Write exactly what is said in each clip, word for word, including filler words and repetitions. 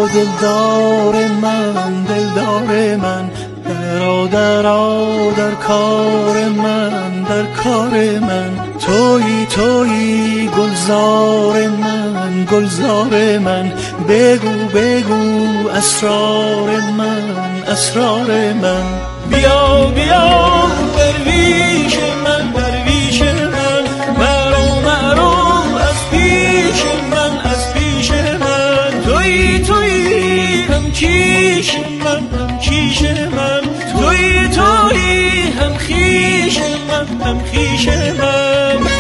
دلدار من، دلدار من، درا درا در کار من، در کار من. تویی تویی گلزار من، گلزار من، بگو بگو اسرار من، اسرار من. بیا بیا درویش من، درویش من، مرو مرو از پیش من، از پیش من. تویی تویی هم کیش من، هم کیش من، تویی تویی هم خیش من، هم خیش من.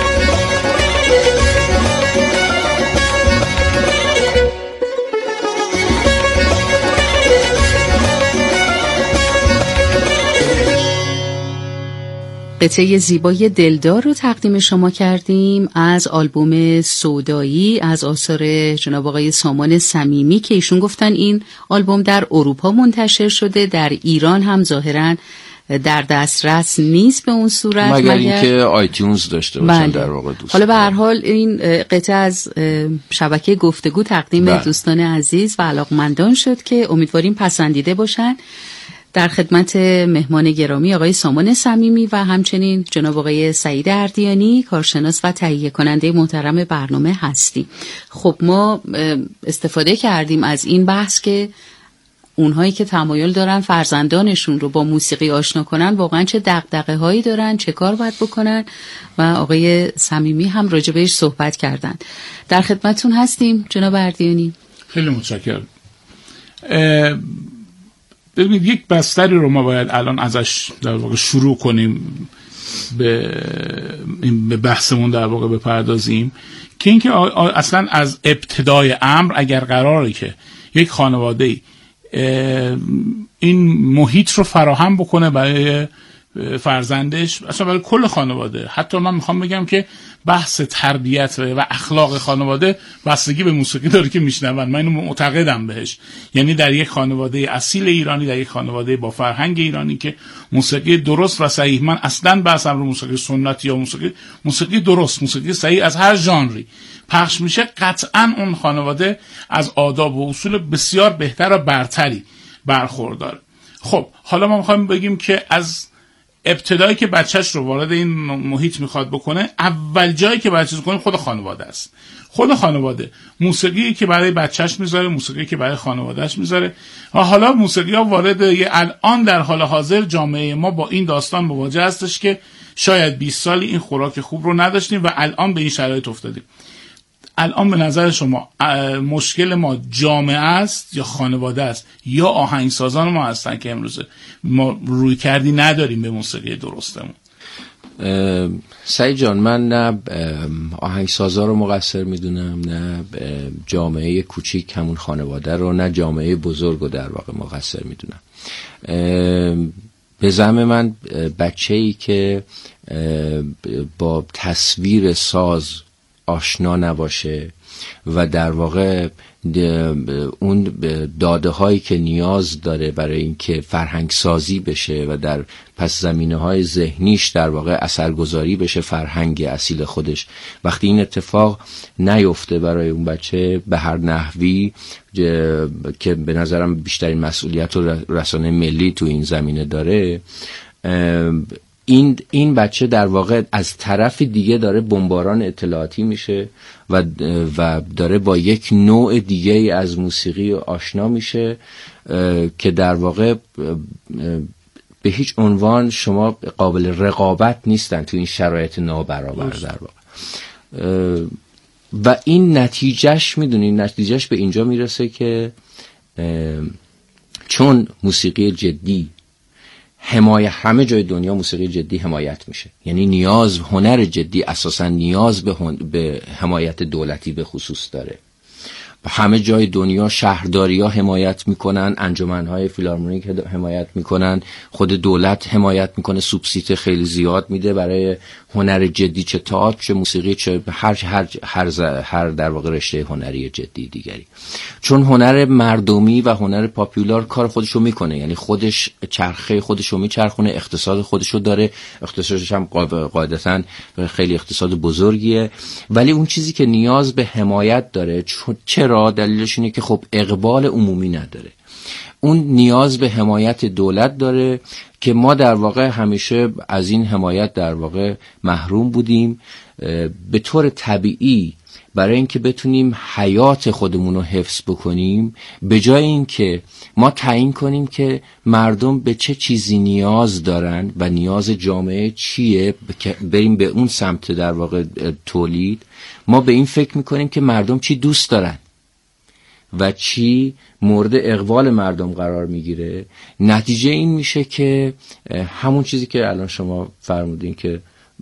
قطعه زیبای دلدار رو تقدیم شما کردیم از آلبوم سودایی از آثار جناب آقای سامان صمیمی که ایشون گفتن این آلبوم در اروپا منتشر شده، در ایران هم ظاهراً در دسترس نیست به اون صورت، مگر اینکه آیتیونز داشته باشن. بله. در واقع دوست حالا به هر حال این قطعه از شبکه گفتگو تقدیم بله. دوستان عزیز و علاقمندان شد که امیدواریم پسندیده باشن. در خدمت مهمان گرامی آقای سامان صمیمی و همچنین جناب آقای سعید اردیانی کارشناس و تهیه کننده محترم برنامه هستیم. خب ما استفاده کردیم از این بحث که اونهایی که تمایل دارن فرزندانشون رو با موسیقی آشنا کنن واقعا چه دغدغه هایی دارن، چه کار باید بکنن و آقای صمیمی هم راجع بهش صحبت کردن. در خدمتتون هستیم جناب اردیانی. خیلی متشکرم. ببینید یک بستری رو ما باید الان ازش در واقع شروع کنیم به این به بحثمون در واقع بپردازیم که اینکه اصلا از ابتدای امر اگر قراره که یک خانواده‌ای این محیط رو فراهم بکنه برای فرزندش، اصلا برای کل خانواده، حتی من میخوام بگم که بحث تربیت و اخلاق خانواده بستگی به موسیقی داره که میشنون. من اینو معتقدم بهش. یعنی در یک خانواده اصیل ایرانی، در یک خانواده با فرهنگ ایرانی که موسیقی درست و صحیح، من اصلا بحثم رو موسیقی سنت یا موسیقی موسیقی درست، موسیقی صحیح از هر ژانری پخش میشه، قطعا اون خانواده از آداب و اصول بسیار بهتر و برتری برخورداره. خب حالا ما میخوایم بگیم که از ابتدایی که بچهش رو وارد این محیط میخواد بکنه، اول جایی که بچهش کنه خود خانواده است. خود خانواده موسیقی که برای بچهش میذاره، موسیقی که برای خانوادهش میذاره. و حالا موسیقی ها وارد یه الان در حال حاضر جامعه ما با این داستان مواجه هستش که شاید بیست سالی این خوراک خوب رو نداشتیم و الان به این شرایط افتادیم. الان به نظر شما مشکل ما جامعه است یا خانواده است یا آهنگسازان ما هستن که امروز ما روی کردی نداریم به موسیقی درستمون؟ سعید جان، من نه آهنگسازا رو مقصر میدونم، نه جامعه کوچیک همون خانواده رو، نه جامعه بزرگ رو در واقع مقصر میدونم. به زعم من بچه‌ای که با تصویر ساز آشنا نباشه و در واقع اون داده هایی که نیاز داره برای اینکه فرهنگ سازی بشه و در پس زمینه های ذهنیش در واقع اثرگذاری بشه فرهنگ اصیل خودش، وقتی این اتفاق نیفته برای اون بچه به هر نحوی که به نظرم بیشترین مسئولیت و رسانه ملی تو این زمینه داره، این این بچه در واقع از طرف دیگه داره بمباران اطلاعاتی میشه و و داره با یک نوع دیگه از موسیقی آشنا میشه که در واقع به هیچ عنوان شما قابل رقابت نیستن تو این شرایط نابرابر در واقع. و این نتیجهش میدونین نتیجهش به اینجا میرسه که چون موسیقی جدی حمایت، همه جای دنیا موسیقی جدی حمایت میشه، یعنی نیاز هنر جدی اساسا نیاز به, هن... به حمایت دولتی به خصوص داره. همه جای دنیا شهرداری‌ها حمایت میکنن، انجمن‌های فیلارمونیک حمایت میکنن، خود دولت حمایت میکنه، سوبسید خیلی زیاد میده برای هنر جدی، چه تئاتر چه موسیقی چه هر هر هر, هر در واقع رشته هنری جدی دیگری. چون هنر مردمی و هنر پاپولار کار خودشو میکنه، یعنی خودش چرخه خودشو میچرخونه، اقتصاد خودشو داره، اقتصادش هم قاعدتاً خیلی اقتصاد بزرگیه، ولی اون چیزی که نیاز به حمایت داره چرا چرا؟ دلیلش اینه که خب اقبال عمومی نداره. اون نیاز به حمایت دولت داره که ما در واقع همیشه از این حمایت در واقع محروم بودیم. به طور طبیعی برای اینکه بتونیم حیات خودمون رو حفظ بکنیم، به جای اینکه ما تعیین کنیم که مردم به چه چیزی نیاز دارن و نیاز جامعه چیه، بریم به اون سمت در واقع تولید، ما به این فکر میکنیم که مردم چی دوست دارن و چی مورد اقبال مردم قرار میگیره. نتیجه این میشه که همون چیزی که الان شما فرمودین که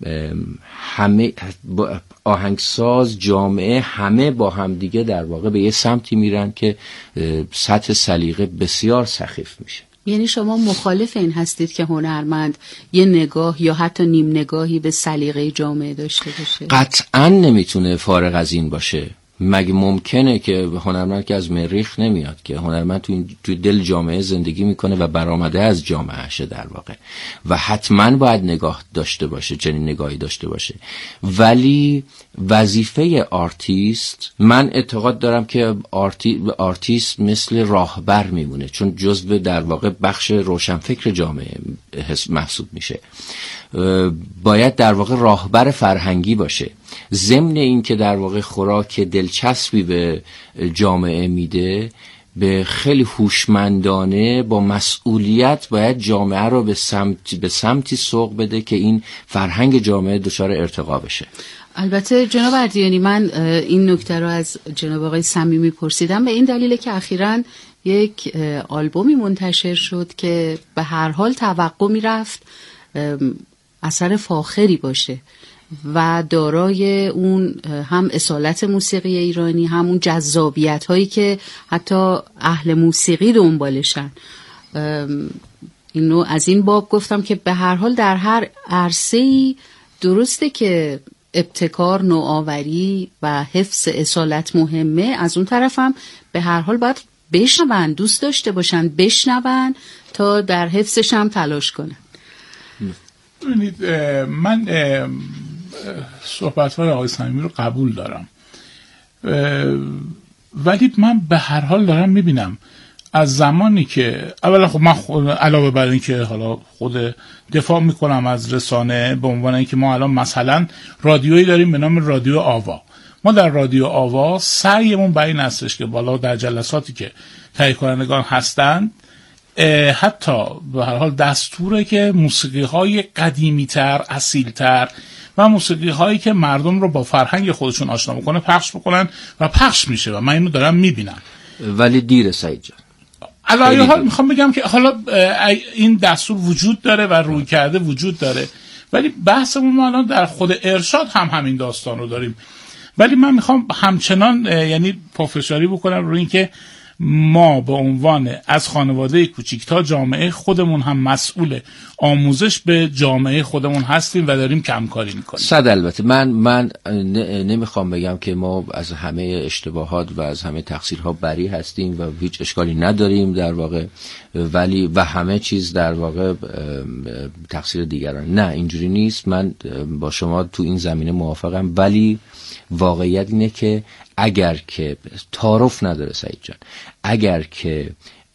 همه آهنگساز، جامعه، همه با هم دیگه در واقع به یه سمتی میرن که سطح سلیقه بسیار سخیف میشه. یعنی شما مخالف این هستید که هنرمند یه نگاه یا حتی نیم نگاهی به سلیقه جامعه داشته باشه؟ قطعا نمیتونه فارغ از این باشه. مگه ممکنه که هنرمند که از مریخ نمیاد، که هنرمند تو تو دل جامعه زندگی میکنه و برآمده از جامعهشه در واقع، و حتما باید نگاه داشته باشه، چنین نگاهی داشته باشه. ولی وظیفه آرتیست، من اعتقاد دارم که آرتی، آرتیست مثل راهبر میمونه، چون جزو در واقع بخش روشنفکر جامعه محسوب میشه. باید در واقع راهبر فرهنگی باشه. ضمن این که در واقع خوراک دلچسبی به جامعه میده، به خیلی هوشمندانه با مسئولیت باید جامعه رو به سمت به سمتی سوق بده که این فرهنگ جامعه دچار ارتقا بشه. البته جناب اردیانی، من این نکته رو از جناب آقای صمیمی پرسیدم به این دلیل که اخیراً یک آلبومی منتشر شد که به هر حال توقع میرفت اثر فاخری باشه و دارای اون هم اصالت موسیقی ایرانی، هم اون جذابیت هایی که حتی اهل موسیقی دنبالشن. اینو از این باب گفتم که به هر حال در هر عرصه‌ای درسته که ابتکار، نوآوری و حفظ اصالت مهمه، از اون طرف هم به هر حال باید بشنون، دوست داشته باشن، بشنون تا در حفظش هم تلاش کنن. ببینید، من صحبت‌های آقای صمیمی رو قبول دارم، ولی من به هر حال دارم میبینم از زمانی که اولا خب من خود علاوه بر این که حالا خود دفاع میکنم از رسانه به عنوان اینکه ما الان مثلا رادیویی داریم به نام رادیو آوا، ما در رادیو آوا سعیمون بر این هستش که بالا در جلساتی که تهیه کنندگان هستند حتی به هر حال دستوره که موسیقی های قدیمی تر، اصیل تر و موسیقی هایی که مردم رو با فرهنگ خودشون آشنا میکنه پخش بکنن و پخش میشه و من اینو دارم میبینم. ولی دیره سعید جان. علاوه حال میخوام بگم که حالا این دستور وجود داره و روی کرده وجود داره، ولی بحثمون ما الان در خود ارشاد هم همین داستان رو داریم. ولی من میخوام همچنان یعنی پافشاری بکنم روی این که ما به عنوان از خانواده کوچیک تا جامعه خودمون هم مسئول آموزش به جامعه خودمون هستیم و داریم کمکاری میکنیم. صد البته من من نمیخوام بگم که ما از همه اشتباهات و از همه تقصیرها بری هستیم و هیچ اشکالی نداریم در واقع، ولی و همه چیز در واقع تقصیر دیگران. نه، اینجوری نیست. من با شما تو این زمینه موافقم، ولی واقعیت اینه که اگر که تعارف نداره سعید جان، اگر که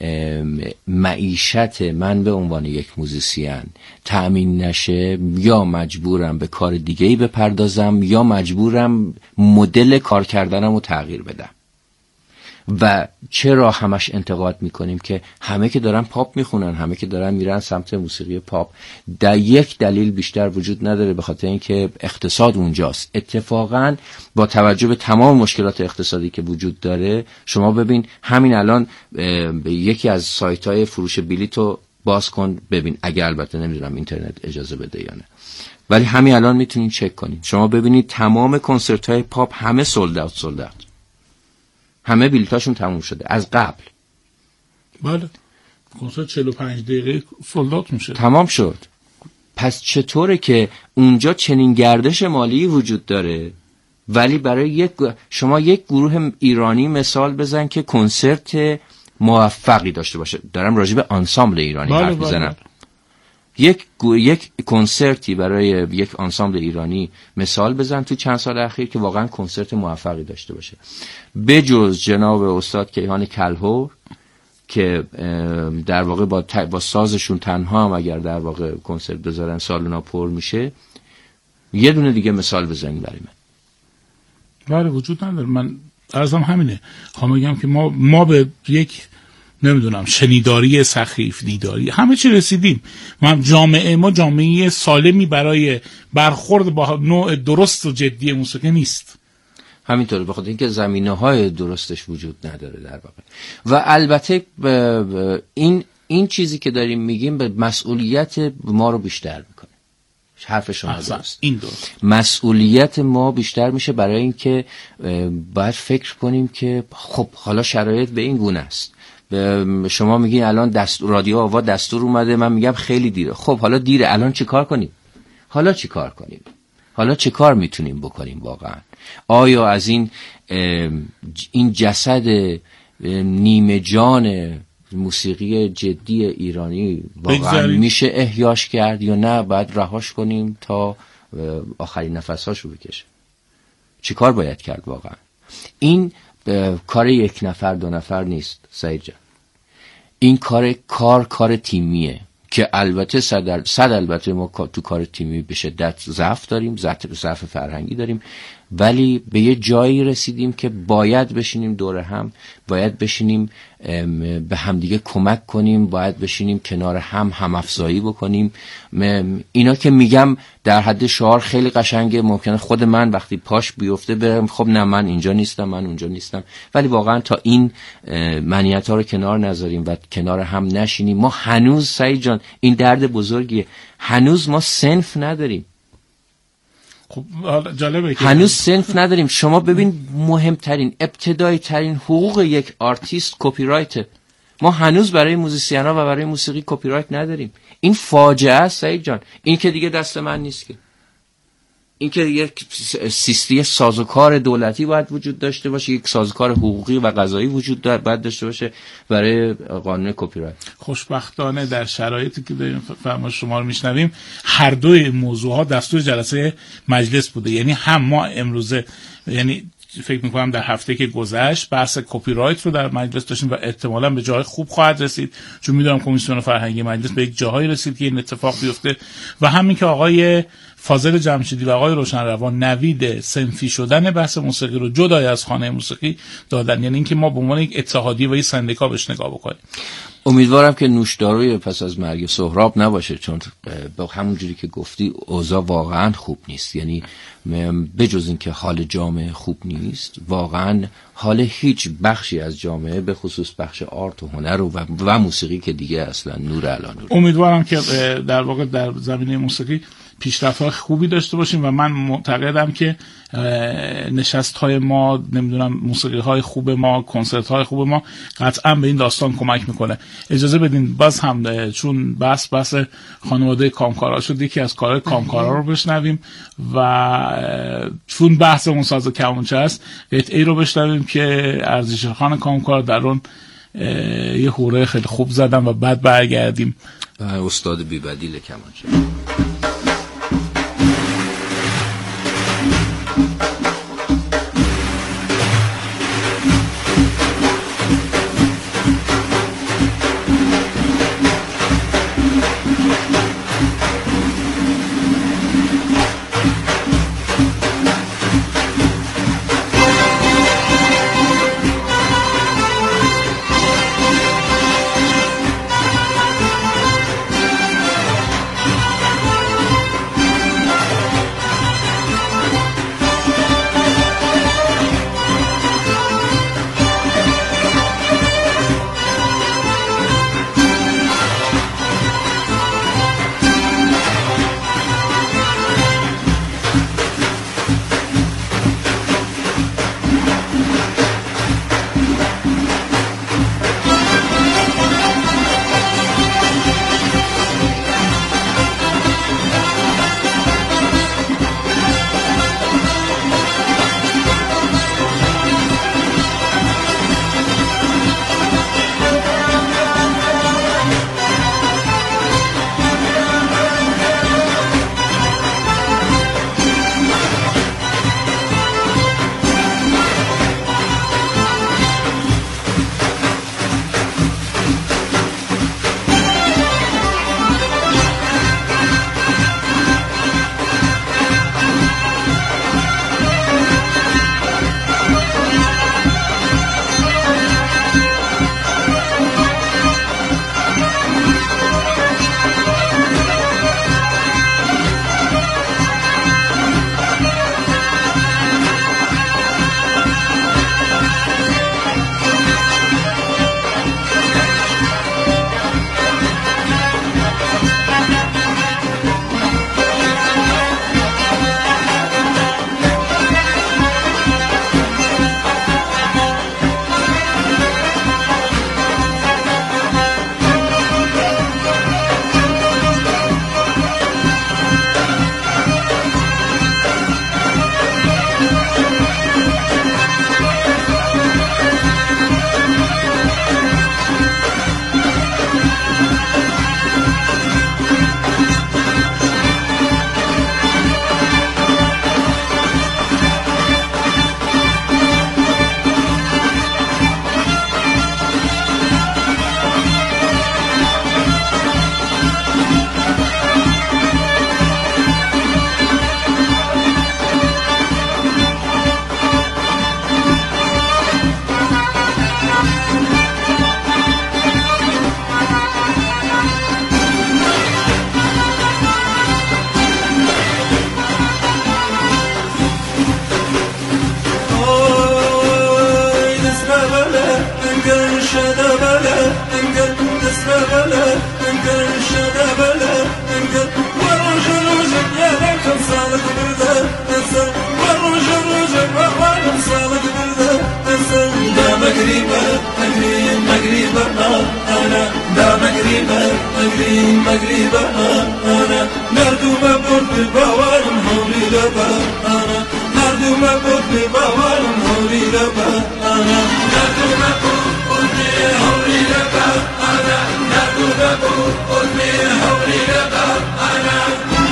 معیشت من به عنوان یک موزیسین تأمین نشه، یا مجبورم به کار دیگه‌ای بپردازم یا مجبورم مدل کار کردنم رو تغییر بدم. و چرا همش انتقاد میکنیم که همه که دارن پاپ میخونن، همه که دارن میرن سمت موسیقی پاپ؟ در یک دلیل بیشتر وجود نداره، به خاطر اینکه اقتصاد اونجاست. اتفاقا با توجه به تمام مشکلات اقتصادی که وجود داره، شما ببین همین الان یکی از سایت‌های فروش بلیطو باز کن ببین، اگر البته نمیدونم اینترنت اجازه بده یا نه، ولی همین الان میتونین چک کنین. شما ببینید تمام کنسرت‌های پاپ همه سولد اوت سولد اوت، همه بلیطاشون تموم شده از قبل. بله، کنسرت چهل و پنج دقیقه سولد اوت میشه، تمام شد. پس چطوره که اونجا چنین گردش مالی وجود داره، ولی برای یک شما یک گروه ایرانی مثال بزن که کنسرت موفقی داشته باشه، دارم راجع به آنسامبل ایرانی حرف میزنم، یک یک کنسرتی برای یک آنسامبل ایرانی مثال بزن تو چند سال اخیر که واقعا کنسرت موفقی داشته باشه. بجز جناب استاد کیهان کلهور که در واقع با با سازشون تنها هم اگر در واقع کنسرت بذارن سالونا پر میشه، یه دونه دیگه مثال بزنید برای من. بله وجود نداره. من عرضم همینه، خواهم بگم که ما ما به یک نمیدونم شنیداری سخیف، دیداری، همه چی رسیدیم. ما جامعه ما جامعه سالمی برای برخورد با نوع درست و جدی موسیقی نیست. همینطوره، بخاطر اینکه زمینه‌های درستش وجود نداره در واقع. و البته این این چیزی که داریم میگیم به مسئولیت ما رو بیشتر میکنه. حرف شما درست. این درست. مسئولیت ما بیشتر میشه برای اینکه باید فکر کنیم که خب حالا شرایط به این گونه است. شما میگین الان دستور رادیو آوا دستور اومده، من میگم خیلی دیره. خب حالا دیره، الان چی کار کنیم؟ حالا چی کار کنیم؟ حالا چه کار میتونیم بکنیم واقعا؟ آیا از این این جسد نیمه جان موسیقی جدی ایرانی واقعا بگذاریم. میشه احیاش کرد یا نه باید رهاش کنیم تا آخرین نفساشو بکشه؟ چی کار باید کرد واقعا؟ این کار یک نفر دو نفر نیست سعید جان. این کار کار کار تیمیه که البته صد, صد البته ما تو کار تیمی به شدت ضعف داریم، ضعف فرهنگی داریم، ولی به یه جایی رسیدیم که باید بشینیم دور هم، باید بشینیم به همدیگه کمک کنیم، باید بشینیم کنار هم هم افزایی بکنیم. اینا که میگم در حد شعار خیلی قشنگه، ممکنه خود من وقتی پاش بیفته برم خب نه من اینجا نیستم، من اونجا نیستم، ولی واقعا تا این منیت ها رو کنار نذاریم و کنار هم نشینیم، ما هنوز سعید جان این درد بزرگیه، هنوز ما صنف نداریم. خب جالبه که هنوز صنف نداریم. شما ببین مهمترین ابتدایی ترین حقوق یک آرتیست کپی رایت. ما هنوز برای موزیسینا و برای موسیقی کپی رایت نداریم. این فاجعه است سعید جان. این که دیگه دست من نیست که. این که یک سیستم سازوکار دولتی باید وجود داشته باشه، یک سازوکار حقوقی و قضایی وجود داره باید داشته باشه برای قانون کپی رایت. خوشبختانه در شرایطی که داریم فرمایش شما رو میشنویم هر دوی موضوعها دستور جلسه مجلس بوده. یعنی هم ما امروزه، یعنی فکر میکنم در هفته که گذشت بحث کپی رایت رو در مجلس داشتیم و احتمالاً به جای خوب خواهد رسید، چون میدونم کمیسیون فرهنگی مجلس به یک جاهایی رسید که این اتفاق بیفته. و همین که آقای فاضل جمشیدی و آقای روشنروان نوید صنفی شدن بحث موسیقی رو جدای از خانه موسیقی دادن، یعنی اینکه ما به عنوان یک اتحادیه و یک سندیکا بهش نگاه بکنیم. امیدوارم که نوشداروی پس از مرگ سهراب نباشه، چون با همون جوری که گفتی اوضاع واقعا خوب نیست. یعنی بجز این که حال جامعه خوب نیست، واقعا حال هیچ بخشی از جامعه به خصوص بخش آرت و هنر و, و موسیقی که دیگه اصلا نور علی نور. امیدوارم که در واقع در زمینه موسیقی پیشرفت‌های خوبی داشته باشیم و من معتقدم که نشست‌های ما، نمیدونم موسیقی‌های خوب ما، کنسرت‌های خوب ما قطعاً به این داستان کمک میکنه. اجازه بدین باز هم چون بحث بحث خانواده کامکارا شد یکی از کارهای کامکارا رو بشنویم و چون بحث اون ساز کمانچه است قطعه‌ای رو بشنویم که ارزش خان کامکار در اون یه حوره خیلی خوب زدن و بعد برگردیم. استاد بی‌بدیل کمانچه. المغرب أنا نردو مبود ببوار هوري لبا أنا نردو مبود ببوار هوري لبا أنا نردو مبود هوري لبا أنا نردو مبود هوري لبا أنا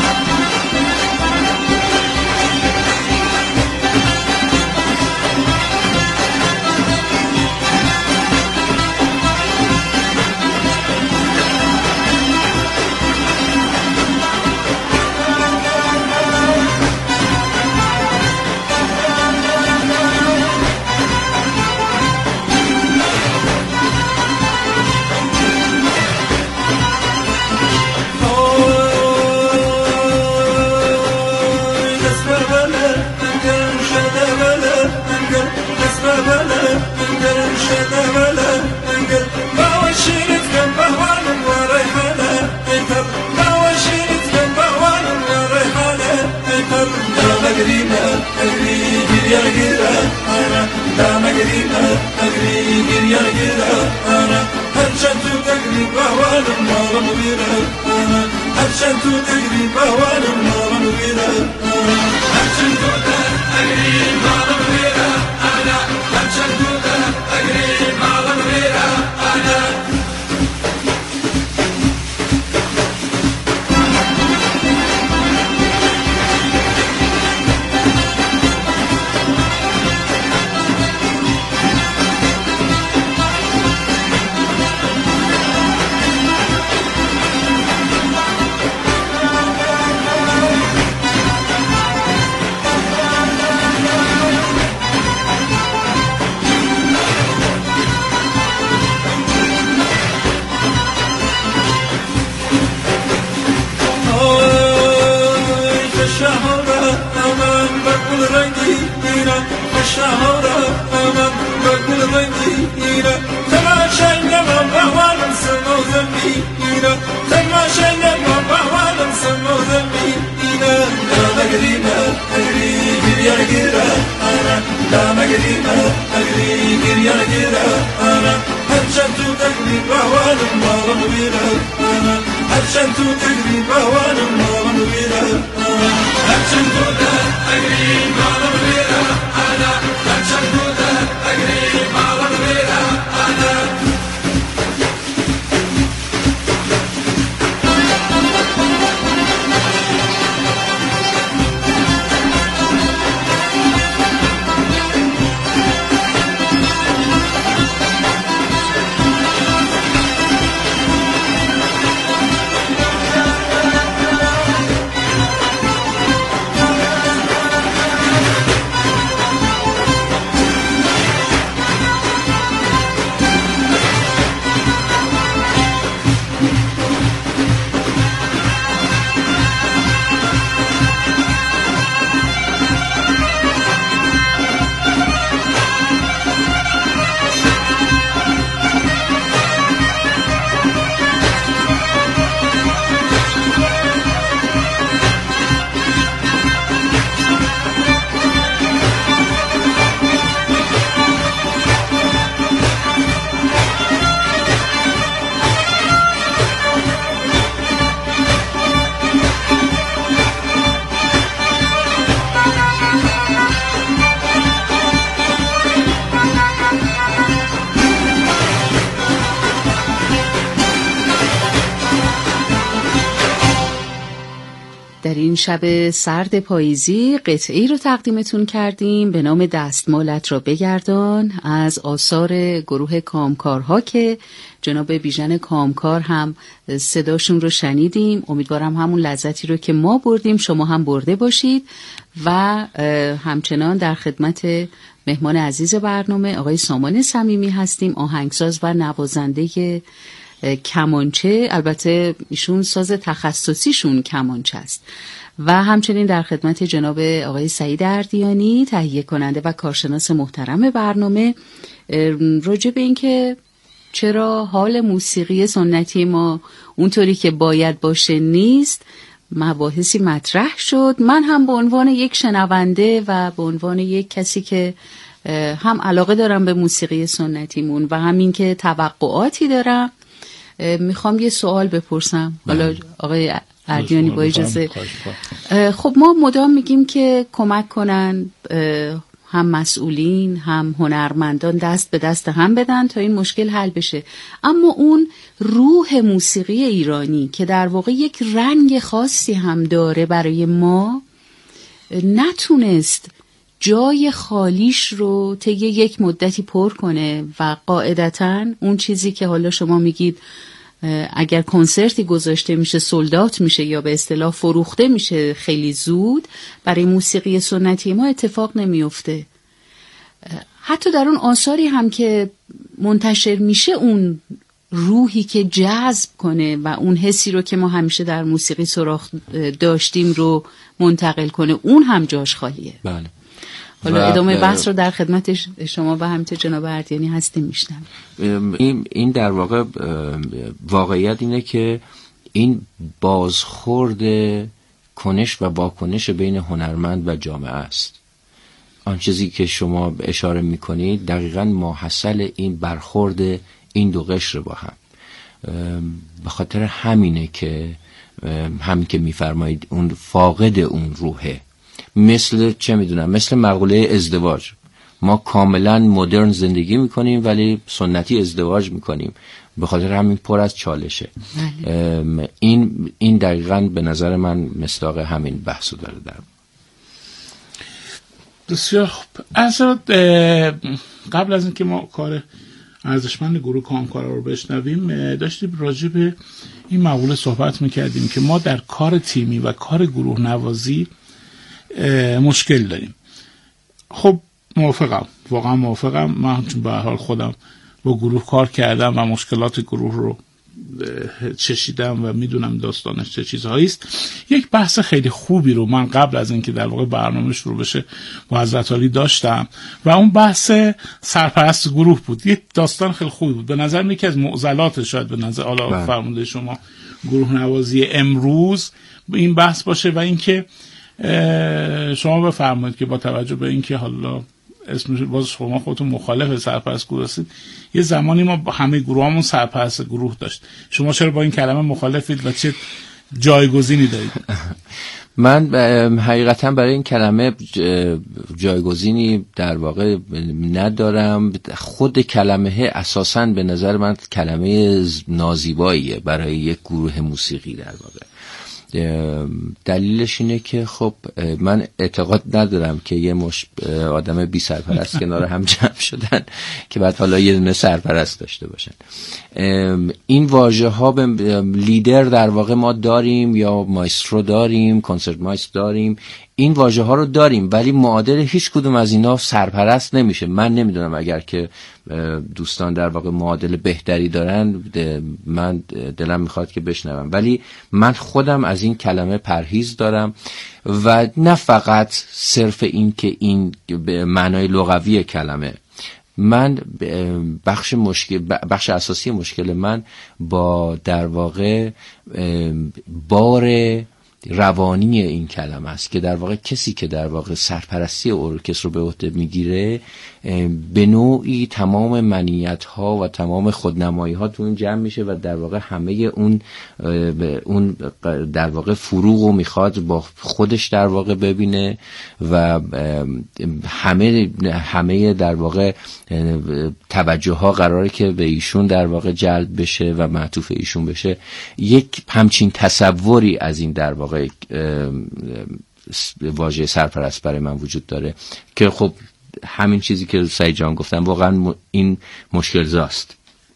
در این شب سرد پاییزی قطعه‌ای رو تقدیمتون کردیم به نام دستمالت را بگردان از آثار گروه کامکارها که جناب بیژن کامکار هم صداشون رو شنیدیم. امیدوارم همون لذتی رو که ما بردیم شما هم برده باشید و همچنان در خدمت مهمان عزیز برنامه آقای سامان صمیمی هستیم، آهنگساز و نوازنده کمانچه. البته ایشون ساز تخصصیشون کمانچه است. و همچنین در خدمت جناب آقای سعید اردیانی تهیه کننده و کارشناس محترم برنامه راجع به این که چرا حال موسیقی سنتی ما اونطوری که باید باشه نیست مباحثی مطرح شد. من هم به عنوان یک شنونده و به عنوان یک کسی که هم علاقه دارم به موسیقی سنتیمون و همین که توقعاتی دارم میخوام یه سوال بپرسم. حالا آقای اردیانی با اجازه. خب ما مدام میگیم که کمک کنن هم مسئولین هم هنرمندان دست به دست هم بدن تا این مشکل حل بشه، اما اون روح موسیقی ایرانی که در واقع یک رنگ خاصی هم داره برای ما نتونست جای خالیش رو طی یک مدتی پر کنه و قاعدتاً اون چیزی که حالا شما میگید اگر کنسرتی گذاشته میشه سولدات میشه یا به اصطلاح فروخته میشه خیلی زود، برای موسیقی سنتی ما اتفاق نمیفته. حتی در اون آثاری هم که منتشر میشه اون روحی که جذب کنه و اون حسی رو که ما همیشه در موسیقی سراغ داشتیم رو منتقل کنه، اون هم جاش خالیه. بله. حالا ادامه بحث رو در خدمت شما و همینطور جناب اردیانی هستیم میشنم. این این در واقع واقعیت اینه که این بازخورد کنش و واکنش بین هنرمند و جامعه است. آن چیزی که شما اشاره میکنید دقیقاً ماحصل این برخورد این دو قشر با هم. به خاطر همینه که همین که میفرمایید اون فاقد اون روحه. مثل چه میدونم مثل مقوله ازدواج، ما کاملا مدرن زندگی میکنیم ولی سنتی ازدواج میکنیم، به خاطر همین پر از چالشه. این این دقیقاً به نظر من مصداق همین بحثو داره. در بسیار خوب. از قبل از اینکه ما کار ارزشمند گروه کامکارا رو بشنویم داشتیم راجع به این مقوله صحبت میکردیم که ما در کار تیمی و کار گروه نوازی مشکل داریم. خب موافقم، واقعا موافقم. من چون به هر حال خودم با گروه کار کردم و مشکلات گروه رو چشیدم و میدونم داستانش چه چیزهایی است. یک بحث خیلی خوبی رو من قبل از اینکه در واقع برنامه شروع بشه با حضرت عالی داشتم و اون بحث سرپرست گروه بود. یک داستان خیلی خوبی بود. به نظر من یکی از معضلات شاید به نظر حالا فرموده شما گروه نوازی امروز این بحث باشه و اینکه شما بفرمایید که با توجه به اینکه حالا اسمش باز شما خودتون مخالف سرپرست گروه هستید، یه زمانی ما همه گروهامون سرپرست گروه داشت. شما چرا با این کلمه مخالفید و چه جایگزینی دارید؟ من حقیقتا برای این کلمه جایگزینی در واقع ندارم. خود کلمه اساساً به نظر من کلمه نازیباییه برای یک گروه موسیقی. در واقع دلیلش اینه که خب من اعتقاد ندارم که یه مش آدم بی سرپرست کنار هم جمع شدن که بعد حالا یه دونه سرپرست داشته باشن. این واژه ها به لیدر در واقع ما داریم یا مایسترو داریم، کنسرت مایستر داریم، این واژه ها رو داریم ولی معادل هیچ کدوم از اینا سرپرست نمیشه. من نمیدونم اگر که دوستان در واقع معادل بهتری دارن من دلم میخواد که بشنوم، ولی من خودم از این کلمه پرهیز دارم و نه فقط صرف این که این به معنای لغوی کلمه. من بخش مشکل بخش اساسی مشکل من با در واقع بار روانی این کلمه است که در واقع کسی که در واقع سرپرستی ارکستر رو به عهده میگیره به نوعی تمام منیت ها و تمام خودنمایی ها تو اون جمع میشه و در واقع همه اون اون در واقع فروغ رو میخواد با خودش در واقع ببینه و همه همه در واقع توجه ها قراره که به ایشون در واقع جلب بشه و معطوف ایشون بشه. یک همچین تصوری از این در واقع واژه سرپرست برای من وجود داره که خب همین چیزی که سعید جان گفتم واقعا این مشکل زاست.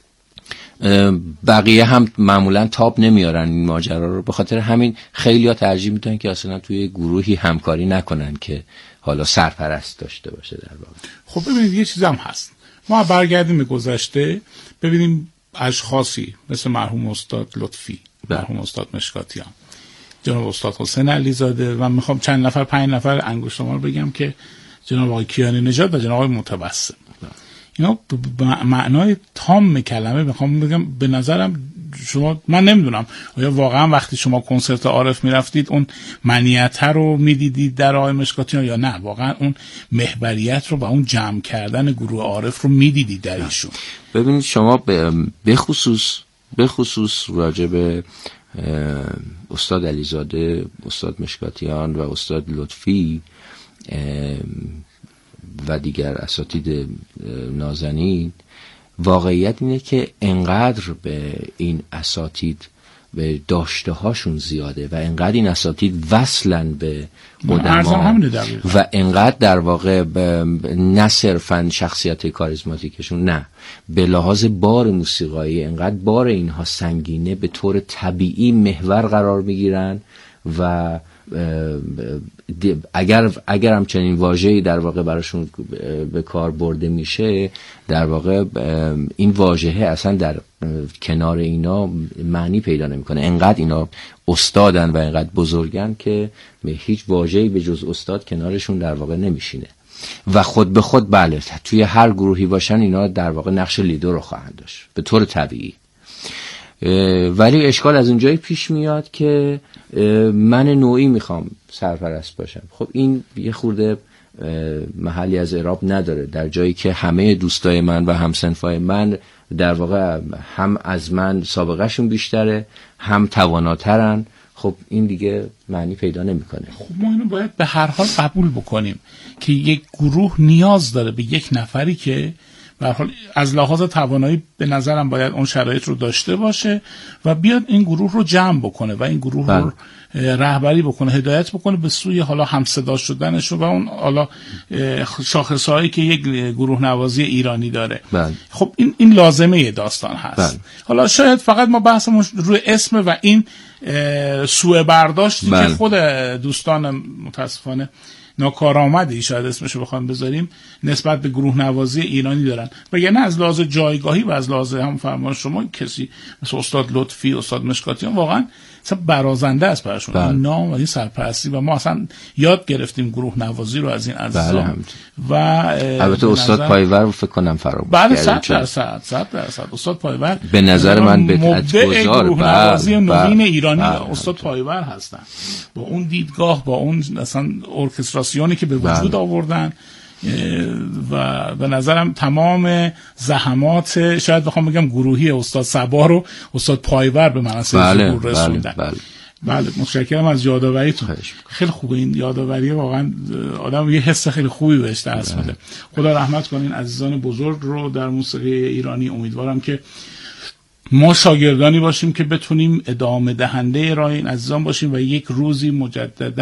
بقیه هم معمولا تاب نمیارن این ماجرا رو، به خاطر همین خیلی ها ترجیح میدن که اصلا توی گروهی همکاری نکنن که حالا سرپرست داشته باشه در واقع. خب ببینید یه چیز هم هست، ما برگردیم به گذشته ببینیم اشخاصی مثل مرحوم استاد لطفی، مرحوم استاد مشکاتیان، جناب استاد حسین علیزاده و میخوام چند نفر پنج نفر انگشت‌شمار بگم که جناب آقای کیانی نژاد و جناب آقای متبسم، اینا معنای تام کلمه میخوام بگم به نظرم شما من نمیدونم آیا واقعا وقتی شما کنسرت عارف میرفتید اون منیت رو میدیدید در آقای مشکاتیان یا نه واقعا اون محوریت رو و اون جمع کردن گروه عارف رو میدیدید در ایشون؟ ببینید شما به خصوص به خصوص راجع به استاد علیزاده، استاد مشکاتیان و استاد لطفی و دیگر اساتید نازنین، واقعیت اینه که انقدر به این اساتید به داشته هاشون زیاده و انقدر این اساتید وصلن به قدما و انقدر در واقع نه صرفا شخصیت کاریزماتیکشون، نه به لحاظ بار موسیقایی انقدر بار اینها سنگینه، به طور طبیعی محور قرار میگیرن و اگر اگر هم چنین واژه‌ای در واقع براشون به کار برده میشه، در واقع این واژه اصلا در کنار اینا معنی پیدا نمیکنه. انقدر اینا استادن و انقدر بزرگن که هیچ واژه‌ای به جز استاد کنارشون در واقع نمیشینه و خود به خود بله توی هر گروهی باشن اینا در واقع نقش لیدر رو خواهند داشت به طور طبیعی. ولی اشکال از اونجایی پیش میاد که من نوعی میخوام سرپرست باشم. خب این یه خورده محلی از اعراب نداره، در جایی که همه دوستای من و همسنفای من در واقع هم از من سابقه شون بیشتره، هم تواناترن. خب این دیگه معنی پیدا نمیکنه. خب ما اینو باید به هر حال قبول بکنیم که یک گروه نیاز داره به یک نفری که به هر حال از لحاظ توانایی به نظرم باید اون شرایط رو داشته باشه و بیاد این گروه رو جمع بکنه و این گروه بله. رو رهبری بکنه، هدایت بکنه به سوی حالا همصدا شدنش و اون حالا شاخصهایی که یک گروه نوازی ایرانی داره. بله. خب این این لازمه داستان هست. بله. حالا شاید فقط ما بحثمون روی اسم و این سوء برداشتی بله. که خود دوستان متاسفانه ناکارآمدی شاید اسمشو بخوام بذاریم نسبت به گروه نوازی ایرانی دارن، وگرنه از لحاظ جایگاهی و از لحاظ هم فرمان شما کسی مثل استاد لطفی، استاد مشکاتیان واقعا اصلا برازنده است براشون این نام و این سرپرستی و ما اصلا یاد گرفتیم گروه نوازی رو از این عزیزان. و البته استاد نظر... پایور فکر کنم فراموش بله صد درصد صد درصد استاد پایور به نظر من بدعت گذار گروه نوازی نوین ایرانی استاد پایور هستن با اون دیدگاه، با اون اصلا ارکستراسیونی که به وجود بله. آوردن و به نظرم تمام زحمات شاید بخوام بگم گروهی استاد صبا رو استاد پایور به منصب بله، ظهور رسوندن. بله, بله. بله متشکرم از یادآوریتون. خیلی خوبه این یادآوری، واقعا آدم یه حس خیلی خوبی بهش دست میده. خدا رحمت کنه این عزیزان بزرگ رو در موسیقی ایرانی. امیدوارم که ما شاگردانی باشیم که بتونیم ادامه دهنده راه این عزیزان باشیم و یک روزی مجددا